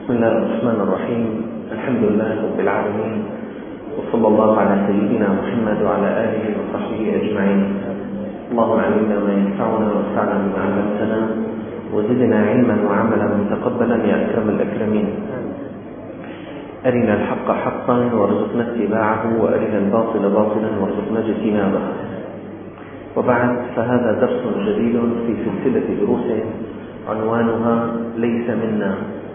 بسم الله الرحمن الرحيم. الحمد لله رب العالمين، وصلى الله على سيدنا محمد وعلى آله وصحبه أجمعين. اللهم علمنا ما ينفعنا وانفعنا بما علمتنا وزدنا علما وعملا متقبلا يا أكرم الأكرمين. أرنا الحق حقا وارزقنا اتباعه، وأرنا الباطل باطلا وارزقنا اجتنابه. وبعد، فهذا درس جديد في سلسلة دروس عنوانها ليس منا.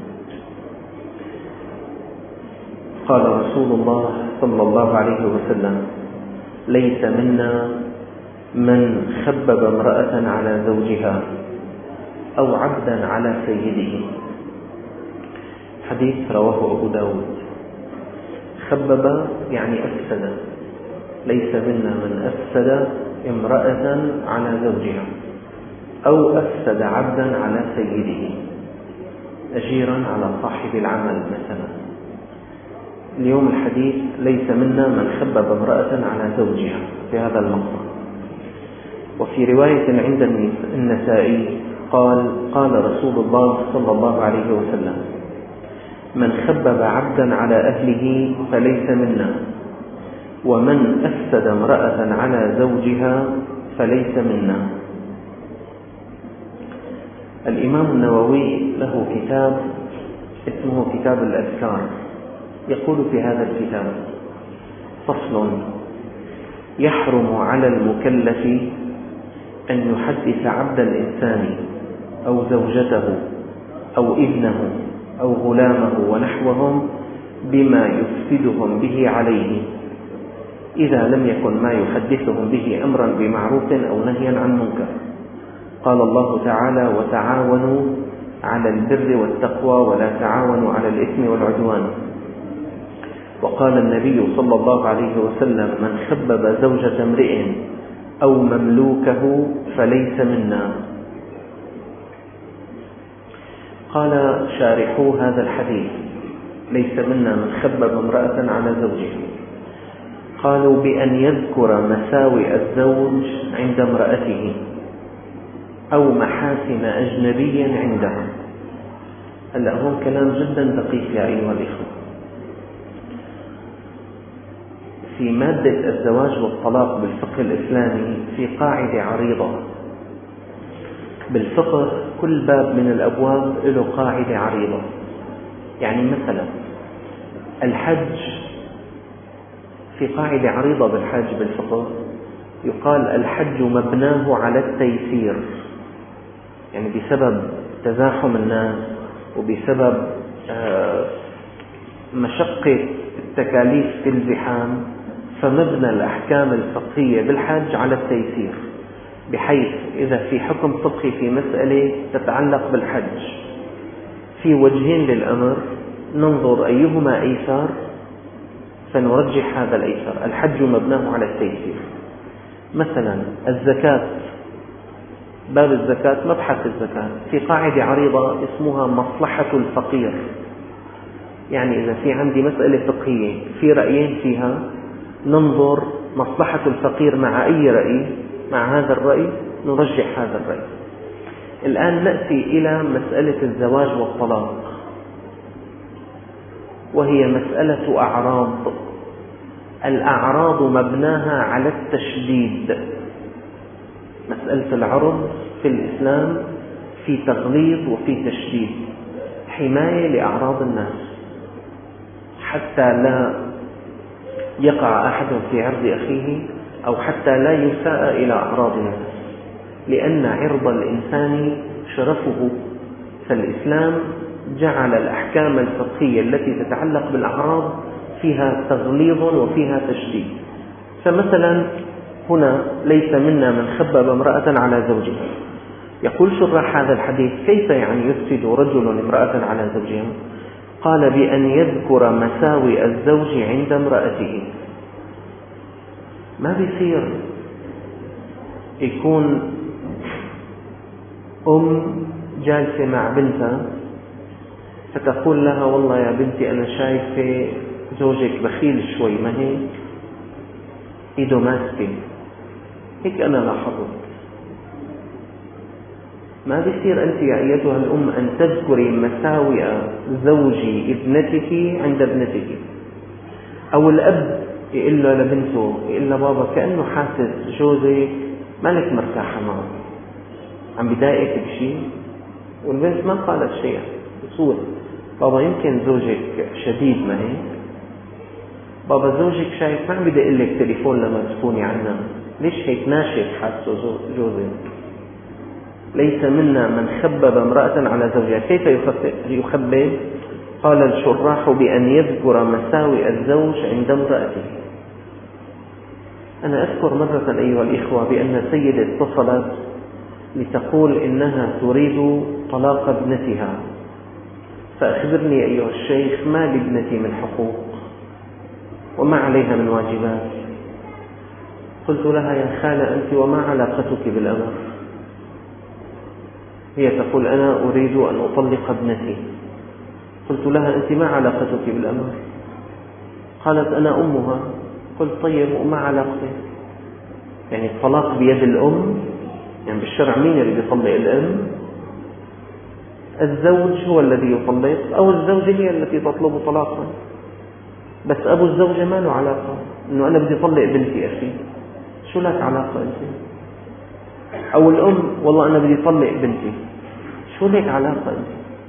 قال رسول الله صلى الله عليه وسلم: ليس منا من خبب امرأة على زوجها أو عبدا على سيده. حديث رواه أبو داود. خبب يعني أفسد. ليس منا من أفسد امرأة على زوجها أو أفسد عبدا على سيده، أجيرا على صاحب العمل مثلا. اليوم الحديث ليس منا من خبب امرأة على زوجها في هذا المقام. وفي رواية عند النسائي قال رسول الله صلى الله عليه وسلم: من خبب عبدا على أهله فليس منا، ومن أفسد امرأة على زوجها فليس منا. الإمام النووي له كتاب اسمه كتاب الأذكار، يقول في هذا الكتاب: فصل: يحرم على المكلف أن يحدث عبد الإنسان أو زوجته أو ابنه أو غلامه ونحوهم بما يفسدهم به عليه، إذا لم يكن ما يحدثهم به أمرا بمعروف أو نهيا عن منكر. قال الله تعالى: وتعاونوا على البر والتقوى ولا تعاونوا على الإثم والعدوان. وقال النبي صلى الله عليه وسلم: من خبب زوجة امرئ أو مملوكه فليس منا. قال شارحو هذا الحديث: ليس منا من خبب امرأة على زوجها، قالوا بأن يذكر مساوئ الزوج عند امرأته أو محاسن أجنبي عندها. هلأ هون كلام جدا دقيق يا أيها الإخوة. في مادة الزواج والطلاق بالفقه الإسلامي في قاعدة عريضة. بالفقه كل باب من الأبواب له قاعدة عريضة. يعني مثلا الحج، في قاعدة عريضة بالحج بالفقه يقال: الحج مبناه على التيسير. يعني بسبب تزاحم الناس وبسبب مشقة التكاليف في الزحام، فمبنى الأحكام الفقهية بالحج على التيسير، بحيث إذا في حكم فقهي في مسألة تتعلق بالحج في وجهين للأمر، ننظر أيهما أيسر فنرجح هذا الأيسر. الحج مبناه على التيسير. مثلا الزكاة، باب الزكاة، مبحث الزكاة في قاعدة عريضة اسمها مصلحة الفقير. يعني إذا في عندي مسألة فقهية في رأيين فيها، ننظر مصلحة الفقير مع أي رأي، مع هذا الرأي نرجح هذا الرأي. الآن نأتي إلى مسألة الزواج والطلاق، وهي مسألة أعراض. الأعراض مبناها على التشديد. مسألة العرض في الإسلام في تغليظ وفي تشديد، حماية لأعراض الناس حتى لا يقع أحد في عرض أخيه، أو حتى لا يساء إلى أعراض الناس، لأن عرض الإنسان شرفه. فالإسلام جعل الأحكام الفقهية التي تتعلق بالأعراض فيها تغليظ وفيها تشديد. فمثلا هنا: ليس منا من خبب امرأة على زوجها. يقول شراح هذا الحديث: كيف يعني يفسد رجل امرأة على زوجها؟ قال: بأن يذكر مساوئ الزوج عند امرأته. ما بيصير يكون جالسة مع بنتها فتقول لها: والله يا بنتي أنا شايفة زوجك بخيل شوي، ما هيك؟ إيده ماسكة، هيك أنا لاحظت. ما بيصير أنت يا أيتها الأم أن تذكري مساوئ زوج ابنتك عند ابنتك، أو الأب يقول له لبنته، يقول له بابا كأنه حاسس جوزي مالك مرتاحة معه، عم بضايقك بشيء، والبنت ما قالت شيء، بصور بابا يمكن زوجك شديد، ما هيك؟ بابا زوجك شايف ما عم بدق لك تليفون لما تكوني عنا، ليش هيك ناشف حاسه جوزي؟ ليس منا من خبب امرأة على زوجها. كيف يخبب؟ قال الشراح بأن يذكر مساوئ الزوج عند امرأته. أنا أذكر مرة أيها الإخوة بأن سيدة اتصلت لتقول إنها تريد طلاق ابنتها، فأخبرني أيها الشيخ ما لابنتي من حقوق وما عليها من واجبات؟ قلت لها يا خالة أنت وما علاقتك بالأمر؟ هي تقول أنا أريد أن أطلق ابنتي. قلت لها أنت ما علاقتك بالأمر؟ قالت أنا أمها. قلت طيب وما علاقتك؟ يعني الطلاق بيد الأم؟ يعني بالشرع مين اللي بيطلق؟ الأم؟ الزوج هو الذي يطلق، أو الزوجة هي التي تطلب طلاقا، بس أبو الزوجة ما له علاقة. إنه أنا بدي أطلق بنتي أخي، شو لك علاقة أنت؟ أو الأم والله أنا بدي أطلق بنتي، شو لك علاقة أنت؟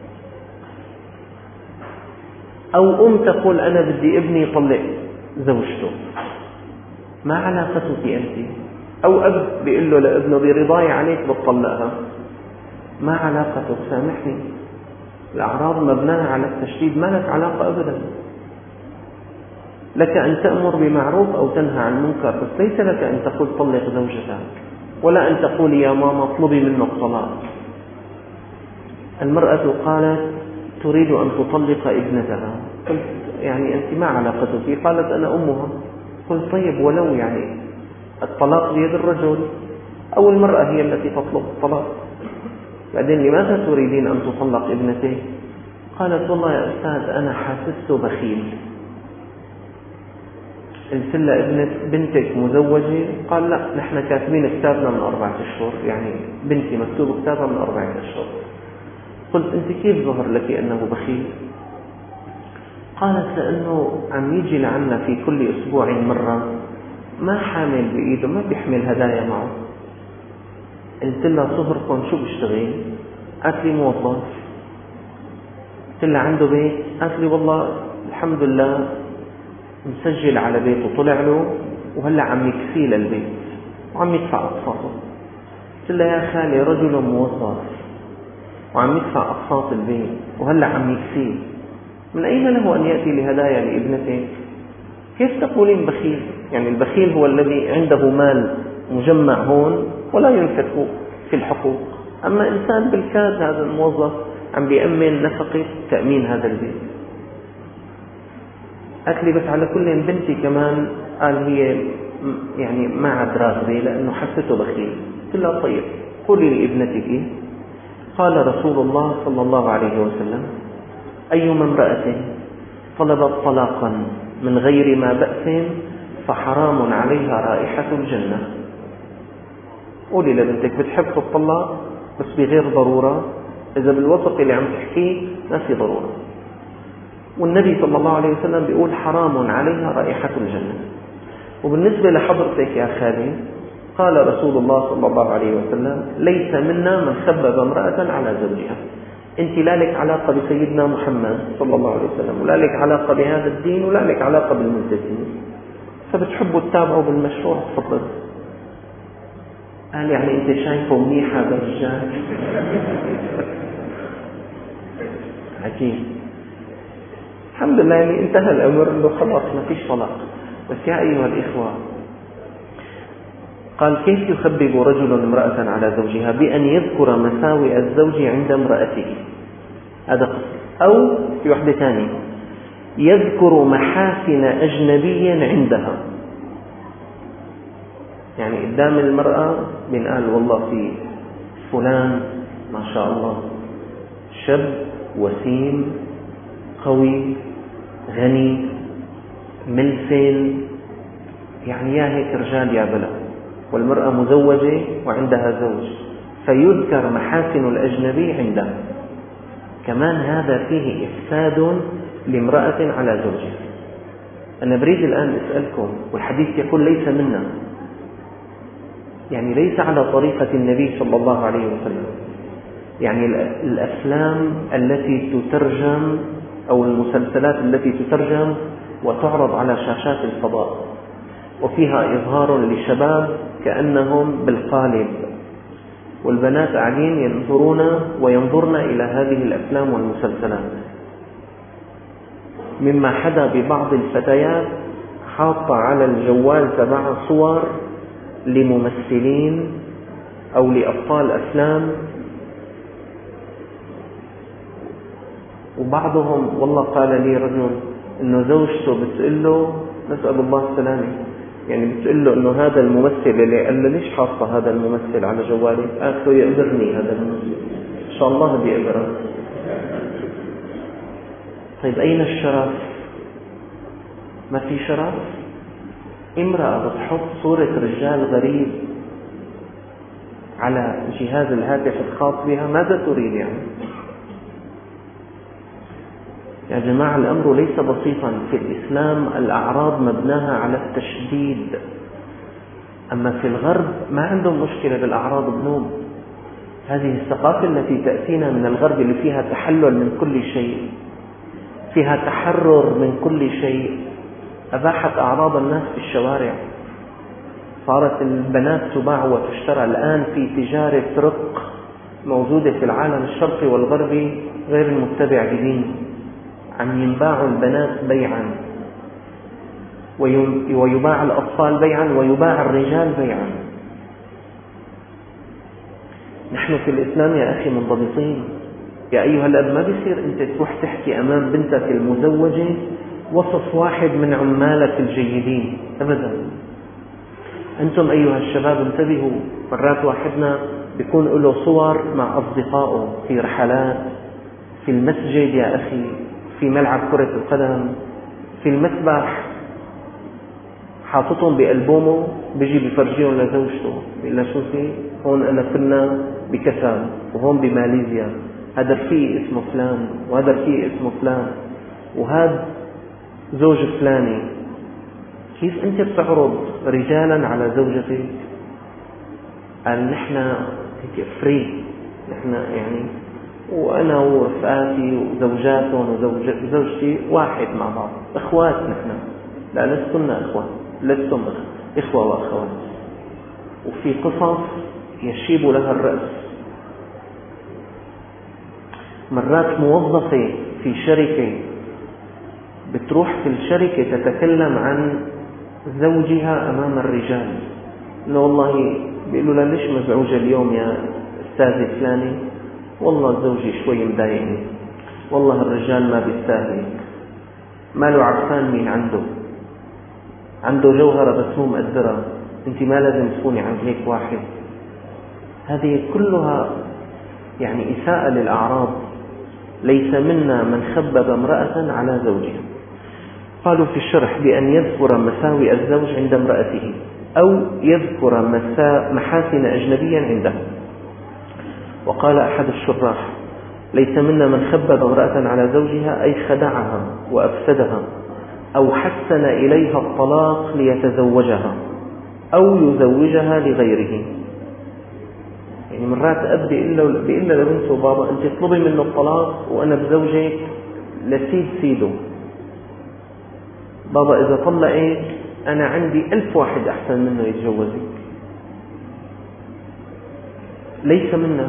أو أم تقول أنا بدي ابني يطلق زوجته، ما علاقتك أنت؟ أو أب بيقول له لابنه برضاي عليك بتطلقها، ما علاقتك؟ سامحني، الأعراض مبناها على التشديد، ما لك علاقة أبدا. لك أن تأمر بمعروف أو تنهى عن منكر، بس ليس لك أن تقول طلق زوجتك، ولا أن تقول يا ماما اطلبي منه الطلاق. المرأة قالت تريد أن تطلق ابنتها. قلت يعني أنت ما علاقتك؟ قالت أنا أمها. قلت طيب ولو يعني الطلاق بيد الرجل، أو المرأة هي التي تطلب الطلاق، بعدين لماذا تريدين أن تطلق ابنتك؟ قالت والله يا أستاذ أنا حاسسته بخيل. قلت لها بنتك مزوجة؟ قال لا نحن كاتبين كتابنا من 4 أشهر، يعني بنتي مكتوب كتابها من 4 أشهر. قلت أنت كيف ظهر لك أنه بخيل؟ قالت لأنه عم يجي لعنا في كل أسبوع مرة، ما حامل بإيده، ما بيحمل هدايا معه. قلت لها صهركم شو بيشتغل؟ قالت لي موظف. قلت لها عنده بيت؟ قالت لي والله الحمد لله مسجل على بيته، طلع له وهلا عم يكفيه للبيت وعم يدفع أقساطه. قلت لها يا خالي رجل موظف وعم يدفع أقساط البيت وهلا عم يكفيه، من أين له أن يأتي لهدايا لابنته؟ كيف تقولين بخيل؟ يعني البخيل هو الذي عنده مال مجمع هون ولا ينفق في الحقوق، أما إنسان بالكاد هذا الموظف عم بيأمن نفقة تأمين هذا البيت. قالت لي بس على كل بنتي كمان، قال هي يعني ما عاد راغبة لأنه حسته بخيل. قلت لها طيب قولي لابنتك قال رسول الله صلى الله عليه وسلم أيما امرأة طلبت طلاقا من غير ما بأس فحرام عليها رائحة الجنة. قولي لبنتك بتحب تطلق بس بغير ضرورة، إذا بالوسط اللي عم تحكيه ما في ضرورة. والنبي صلى الله عليه وسلم بيقول حرام عليها رائحة الجنة. وبالنسبة لحضرتك يا خالي قال رسول الله صلى الله عليه وسلم ليس منا من خبب امرأة على زوجها. انت لا لك علاقة بسيدنا محمد صلى الله عليه وسلم، ولا لك علاقة بهذا الدين، ولا لك علاقة بالملتزمين، فبتحبوا تتابعوا بالمشروع تفضل. قال يعني انت شايفه منيح هذا الرجال؟ عجيب. الحمد لله يعني انتهى الامر انه خلاص ما فيش طلاق. بس يا ايها الاخوة، قال كيف يخبب رجل امرأة على زوجها؟ بأن يذكر مساوئ الزوج عند امرأته، هذا قسم. أو في واحدة ثانية يذكر محاسن أجنبي عندها، يعني قدام المرأة بنقال والله في فلان ما شاء الله شاب وسيم قوي غني ملسن، يعني يا هيك رجال يا بلا، والمرأة مزوجة وعندها زوج، فيذكر محاسن الأجنبي عنده، كمان هذا فيه إفساد لامرأة على زوجها. أنا بريد الآن أسألكم، والحديث يقول ليس منا، يعني ليس على طريقة النبي صلى الله عليه وسلم. يعني الأفلام التي تترجم أو المسلسلات التي تترجم وتعرض على شاشات الفضاء وفيها إظهار لشباب كأنهم بالقالب، والبنات قاعدين ينظرون وينظرن إلى هذه الأفلام والمسلسلات، مما حدا ببعض الفتيات حاطة على الجوال تبع صور لممثلين أو لأبطال أفلام، وبعضهم والله قال لي رجل إنه زوجته بتقول له، نسأل الله السلامة، يعني بتقول له إنه هذا الممثل اللي قال له ليش حاطة هذا الممثل على جوالي؟ قالت له يقدرني هذا الممثل، إن شاء الله بيقدره. طيب أين الشرف؟ ما في شرف؟ امرأة بتحط صورة رجال غريب على جهاز الهاتف الخاص بها، ماذا تريد يعني؟ يا جماعة الأمر ليس بسيطا. في الإسلام الأعراض مبناها على التشديد، أما في الغرب ما عندهم مشكلة بالأعراض بنوب. هذه الثقافة التي تأتينا من الغرب اللي فيها تحلل من كل شيء، فيها تحرر من كل شيء، أباحت أعراض الناس في الشوارع، صارت البنات تباع وتشترى. الآن في تجارة رق موجودة في العالم الشرقي والغربي غير المتبع بدين، عم ينباع البنات بيعا، ويباع الأطفال بيعا، ويباع الرجال بيعا. نحن في الإسلام يا أخي منضبطين. يا أيها الأب، ما بيصير أنت تروح تحكي أمام بنتك المزوجة وصف واحد من عمالك الجيدين أبدا. أنتم أيها الشباب انتبهوا، مرات واحدنا بيكون له صور مع أصدقائه في رحلات، في المسجد يا أخي، في ملعب كرة القدم، في المسبح، حاططهم بألبومه، بيجي بيفرجيهم لزوجته، بيقول لها شوفي هون أنا كنا بكسب، وهون بماليزيا، هذا رفيق اسمه فلان، وهذا رفيق اسمه فلان، وهذا زوج فلاني. كيف أنت بتعرض رجالا على زوجتك؟ قال نحن فري، نحن يعني وأنا ورفقاتي وزوجاتهم وزوجتي واحد مع بعض، إخوات نحن. لا، لستن إخوات، لستم إخوة وأخوات. وفي قصص يشيب لها الرأس. مرات موظفة في شركة بتروح في الشركة تتكلم عن زوجها أمام الرجال، إنه والله بيقولوا لها ليش مزعوجة اليوم يا أستاذ فلاني؟ والله زوجي شوي مضايقني، والله الرجال ما بيستاهل، ما له عرفان مين عنده جوهرة بس مو مقدرة، انت ما لازم تكوني عند هيك واحد. هذه كلها يعني إساءة للأعراض. ليس منا من خبب امرأة على زوجها. قالوا في الشرح بأن يذكر مساوئ الزوج عند امرأته، أو يذكر محاسن أجنبيا عنده. وقال أحد الشراح ليس منا من خبب امرأة على زوجها، أي خدعها وأفسدها، أو حسن إليها الطلاق ليتزوجها أو يزوجها لغيره. يعني مرات أب بيقول لبنته بابا أنت اطلبي منه الطلاق وأنا بزوجك لسيد سيده. بابا إذا طلقك أنا عندي 1000 واحد أحسن منه يتجوزك. ليس منا.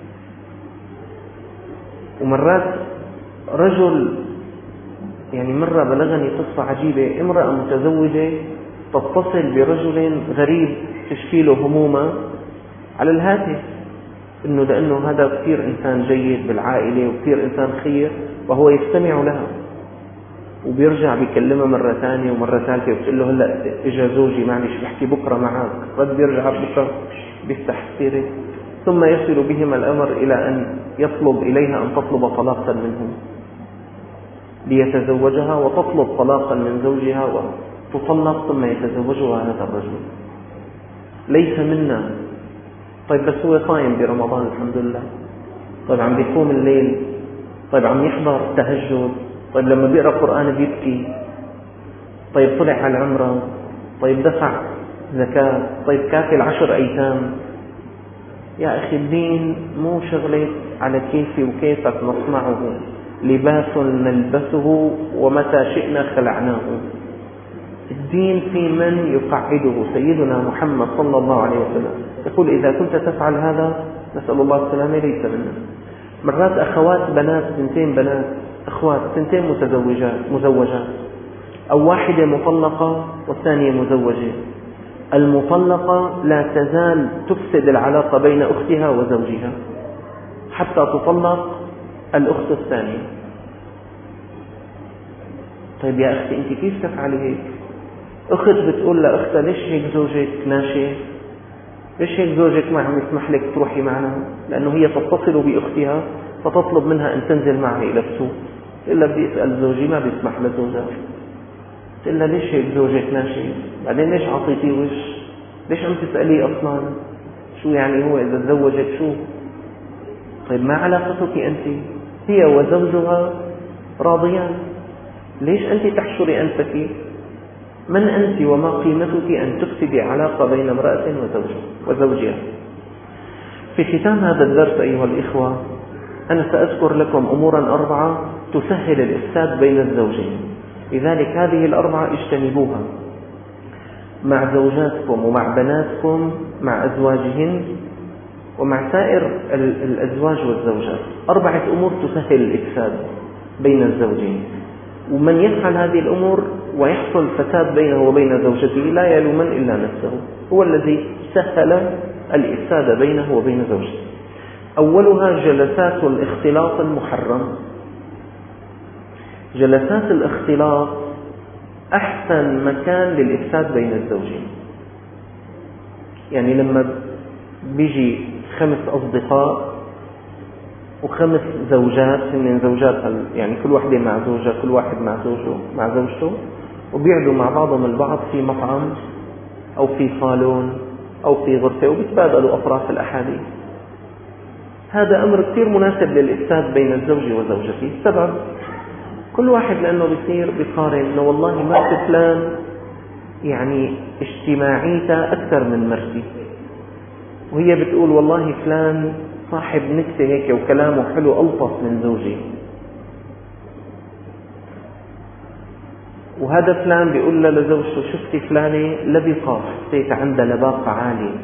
ومرات رجل، يعني مرة بلغني قصة عجيبة، امرأة متزوجة تتصل برجل غريب تشكي له همومة على الهاتف، إنه لأنه هذا كثير إنسان جيد بالعائلة وكثير إنسان خير، وهو يستمع لها. وبيرجع بيكلمها مرة ثانية ومرة ثالثة، وبتقول له هلأ إجا زوجي معلش بحكي بكرة معك، رد بيرجع بكرة بيفتح السيرة، ثم يصل بهما الأمر إلى أن يطلب إليها أن تطلب طلاقا منه ليتزوجها، وتطلب طلاقا من زوجها وتطلق ثم يتزوجها هذا الرجل. ليس منا. طيب بس هو صايم برمضان الحمد لله، طيب عم بيقوم الليل، طيب عم يحضر التهجد، طيب لما بيقرأ قرآن بيبكي، طيب طلع على العمرة، طيب دفع زكاة، طيب كافل 10 أيتام. يا أخي الدين مو شغلة على كيفي وكيفك نصنعه، لباس نلبسه ومتى شئنا خلعناه. الدين في من يقعده سيدنا محمد صلى الله عليه وسلم، يقول إذا كنت تفعل هذا نسأل الله السلامة ليس منا. مرات أخوات بنات، 2 بنات أخوات، 2 مزوجات، أو واحدة مطلقة والثانية مزوجة، المطلقة لا تزال تفسد العلاقة بين أختها وزوجها حتى تطلق الأخت الثانية. طيب يا أختي أنت كيف تفعلي هيك؟ أخت بتقول لأختها ليش هيك زوجك ناشي؟ ليش هيك زوجك ما عم يسمح لك تروحي معنا؟ لأنه هي تتصل بأختها فتطلب منها أن تنزل معها إلى السوق، إلا بدي أسأل زوجي ما بيسمح لزوجها. تقول لها ليش هيك زوجك ناشي؟ بعدين ليش عطيتيه وش؟ ليش عم تسأليه أصلا؟ شو يعني هو إذا تزوجك شو؟ طيب ما علاقتك أنت؟ هي وزوجها راضيان، ليش أنت تحشري أنفك؟ من أنت وما قيمتك أن تفسدي علاقة بين امرأة وزوجها؟ في ختام هذا الدرس أيها الإخوة، أنا سأذكر لكم أمورا 4 تسهل الإفساد بين الزوجين، لذلك هذه ال4 اجتنبوها مع زوجاتكم ومع بناتكم مع أزواجهن ومع سائر الأزواج والزوجات. 4 أمور تسهل الإفساد بين الزوجين، ومن يفعل هذه الأمور ويحصل فساد بينه وبين زوجته لا يلومن إلا نفسه، هو الذي سهل الإفساد بينه وبين زوجته. أولها جلسات الاختلاط المحرم. جلسات الاختلاط أحسن مكان للإفساد بين الزوجين. يعني لما بيجي 5 أصدقاء و5 زوجات، من زوجات يعني كل واحدة مع زوجها، كل واحد مع زوجته، وبيقعدوا مع بعضهم البعض في مطعم أو في صالون أو في غرفة وبيتبادلوا أطراف الأحاديث. هذا أمر كثير مناسب للإفساد بين الزوج وزوجته. السبب كل واحد لأنه بيصير بيقارن إنه والله مرت فلان يعني اجتماعيته أكثر من مرتي، وهي بتقول والله فلان صاحب نكتة هيك وكلامه حلو ألطف من زوجي، وهذا فلان بيقول له لزوجته شفتي فلانة لبقة، حسيت عندها لباقة عالية.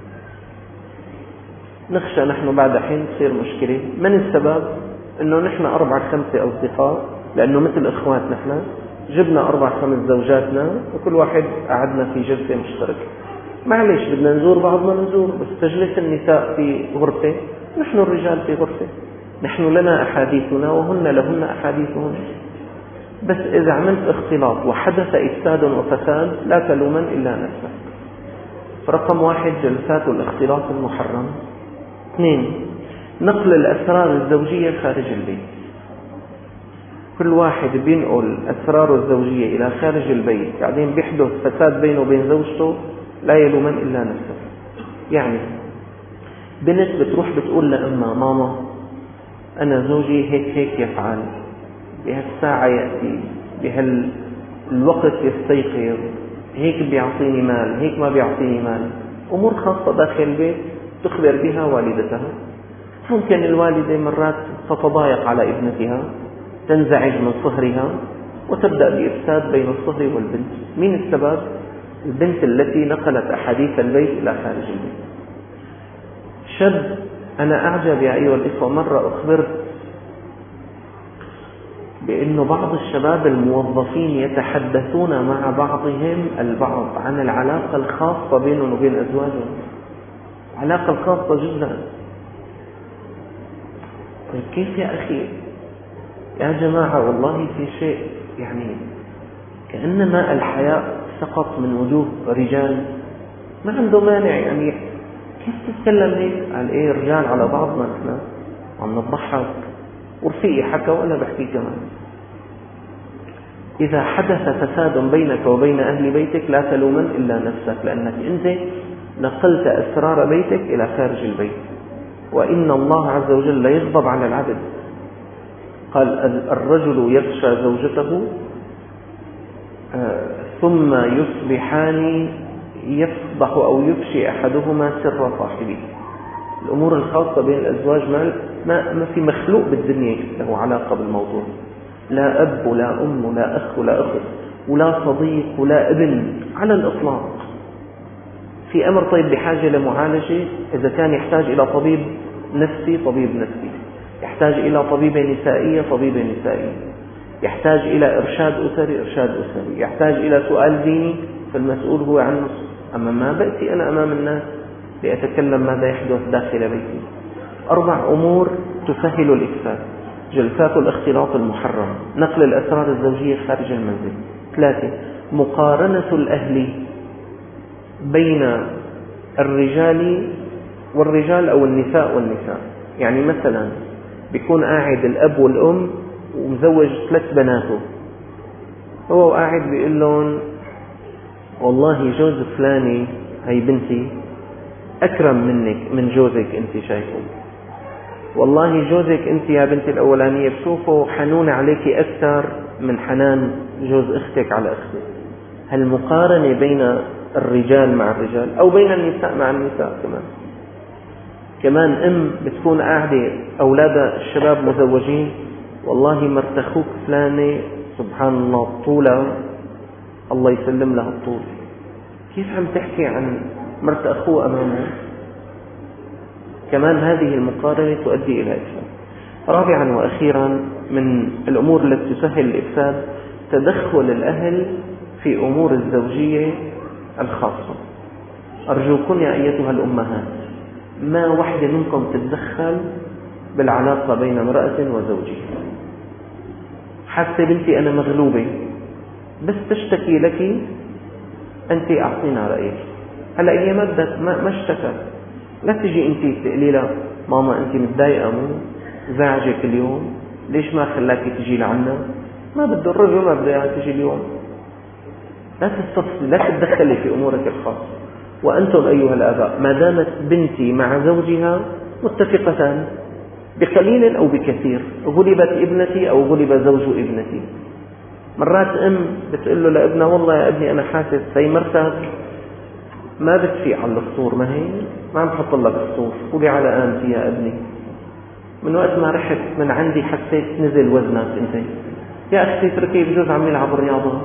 نخشى نحن بعد حين تصير مشكلة. من السبب؟ إنه نحن 4-5 أصدقاء، لأنه مثل إخوات نحن جبنا 4-5 زوجاتنا وكل واحد قعدنا في جلسة مشتركة. معليش بدنا نزور بعضنا نزور، بس تجلس النساء في غرفة، نحن الرجال في غرفة، نحن لنا أحاديثنا وهن لهن أحاديثهن. بس إذا عملت اختلاط وحدث إفساد وفساد لا تلومن إلا نفسك. رقم 1 جلسات الاختلاط المحرم. 2 نقل الأسرار الزوجية خارج البيت. كل واحد بينقل أسراره الزوجية إلى خارج البيت، بعدين بيحدث فساد بينه وبين زوجته، لا يلومن إلا نفسه. يعني بنت بتروح بتقول لأمها ماما أنا زوجي هيك يفعل، بهالساعة يأتي، بهالوقت يستيقظ، هيك بيعطيني مال، هيك ما بيعطيني مال. أمور خاصة داخل البيت تخبر بها والدتها. ممكن الوالدة مرات تتضايق على ابنتها، تنزعج من صهرها وتبدأ بإفساد بين الصهر والبنت. مين السبب؟ البنت التي نقلت أحاديث البيت إلى خارج البيت. شاب، أنا أعجب يا أيها الإخوة، مرة أخبرت بأن بعض الشباب الموظفين يتحدثون مع بعضهم البعض عن العلاقة الخاصة بينهم وبين أزواجهم، علاقة الخاصة جدا. طيب كيف يا أخي؟ يا جماعة والله في شيء يعني كأنما الحياء سقط من وجوه رجال، ما عنده مانع. يعني كيف تتكلم هيك؟ قال إيه رجال على بعضنا إحنا عم نضحك، ورفيقي حكى وأنا بحكي كمان. إذا حدث فساد بينك وبين أهل بيتك لا تلومن إلا نفسك، لأنك أنت نقلت أسرار بيتك إلى خارج البيت، وإن الله عز وجل لا يغضب على العبد. قال الرجل يغشى زوجته ثم يصبحان يفضح أو يفشي أحدهما سر صاحبه. الأمور الخاصة بين الأزواج ما في مخلوق بالدنيا له علاقة بالموضوع، لا أب ولا أم ولا أخ ولا أخت ولا صديق ولا ابن على الإطلاق. في أمر طيب بحاجة لمعالجة، إذا كان يحتاج إلى طبيب نفسي طبيب نفسي، يحتاج إلى طبيبة نسائية طبيبة نسائية، يحتاج إلى إرشاد أسري إرشاد أسري، يحتاج إلى سؤال ديني فالمسؤول هو عنه. أما ما بأتي أنا أمام الناس لأتكلم ماذا يحدث داخل بيتي. 4 أمور تسهل الإفساد: جلسات الاختلاط المحرم، نقل الأسرار الزوجية خارج المنزل. 3 مقارنة الأهل بين الرجال والرجال أو النساء والنساء. يعني مثلا بيكون قاعد الأب والأم ومزوج 3 بناته، هو قاعد بيقول لهم والله جوز فلاني هي بنتي أكرم منك من جوزك أنت شايفه، والله جوزك أنت يا بنتي الأولانية بشوفه حنون عليك أكثر من حنان جوز أختك على أختك. هالمقارنة بين الرجال مع الرجال أو بين النساء مع النساء. كمان أم بتكون قاعدة أولاد الشباب مزوجين، والله مرت أخوك فلانة سبحان الله طولة الله يسلم لها الطول، كيف عم تحكي عن مرت أخوه أمامه؟ كمان هذه المقارنة تؤدي إلى إفساد. 4 وأخيرا من الأمور التي تسهل الإفساد تدخل الأهل في أمور الزوجية الخاصة. أرجوكم يا أيتها الأمهات ما واحدة منكم تتدخل بالعلاقة بين امرأة وزوجها. حاسة بنتي أنا مغلوبة بس تشتكي لك أنت أعطينا رأيك. هلأ هي ما اشتكت، لا تجي أنت تقولي لها ماما أنت متضايقة مو زعجك اليوم ليش ما خلاك تجي لعنا؟ ما بده الرجل ما بده تجي اليوم. لا تستفصلي، لا تتدخلي في أمورك الخاصة. وأنتم أيها الآباء ما دامت بنتي مع زوجها متفقتان بقليل أو بكثير، غلبت ابنتي أو غلب زوج ابنتي، مرات أم بتقول له لابنها والله يا ابني أنا حاسس هي مرتك ما بتفيق على الفطور، ما هي ما عم تحط لك الفطور، قولي على آمتي يا ابني، من وقت ما رحت من عندي حسيت نزل وزنك انت يا أختي اتركي بجوز عم يلعب الرياضة.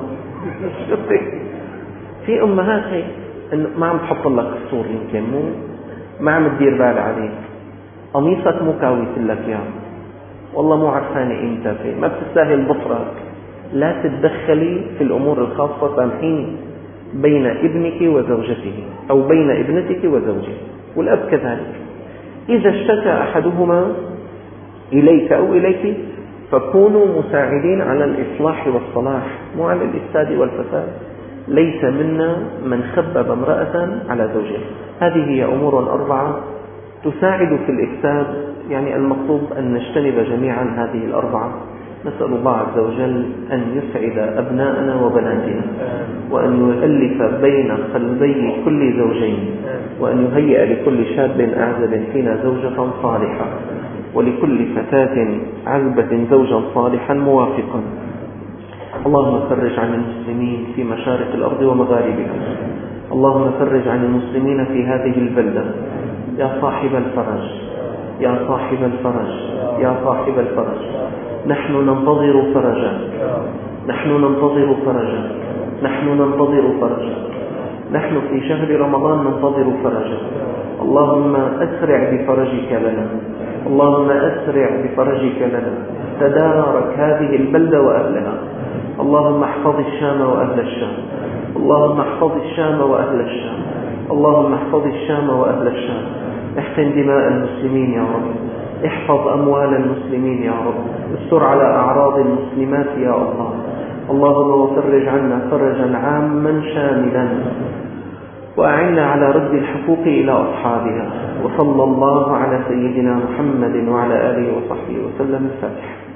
في أمهات هي إنه ما عم تحط لك الفطور، يمكن مو ما عم تدير بال عليك، قميصك مو كاويت لك يا والله مو عرفاني امتى في ما بتستاهل ضفرك. لا تتدخلي في الأمور الخاصة، سامحيني، بين ابنك وزوجته أو بين ابنتك وزوجها، والأب كذلك. إذا اشتكى أحدهما إليك أو إليك فكونوا مساعدين على الإصلاح والصلاح مو على الإفساد والفساد. ليس منا من خبب امرأة على زوجها. هذه هي أمور 4 تساعد في الإفساد. يعني المطلوب أن نجتنب جميعا هذه 4. نسأل الله عز وجل أن يسعد أبناءنا وبناتنا، وأن يؤلف بين قلبي كل زوجين، وأن يهيئ لكل شاب أعزب فينا زوجة صالحة، ولكل فتاة عذبة زوجا صالحا موافقا. اللهم فرج عن المسلمين في مشارق الأرض ومغاربها، اللهم فرج عن المسلمين في هذه البلدة يا صاحب الفرج، يا صاحب الفرج، يا صاحب الفرج. نحن ننتظر فرجا، نحن ننتظر فرجا، نحن ننتظر فرجا، نحن في شهر رمضان ننتظر فرجا. اللهم أسرع بفرجك لنا، اللهم أسرع بفرجك لنا. تدارك هذه البلدة وأهلها. اللهم احفظ الشام وأهل الشام، اللهم احفظ الشام وأهل الشام، اللهم احفظ الشام وأهل الشام. احقن دماء المسلمين يا رب، احفظ أموال المسلمين يا رب، استر على أعراض المسلمات يا الله. اللهم وفرج عنا فرجا عاما شاملا، وأعنا على رد الحقوق إلى أصحابها. وصلى الله على سيدنا محمد وعلى آله وصحبه وسلم. الفاتحة.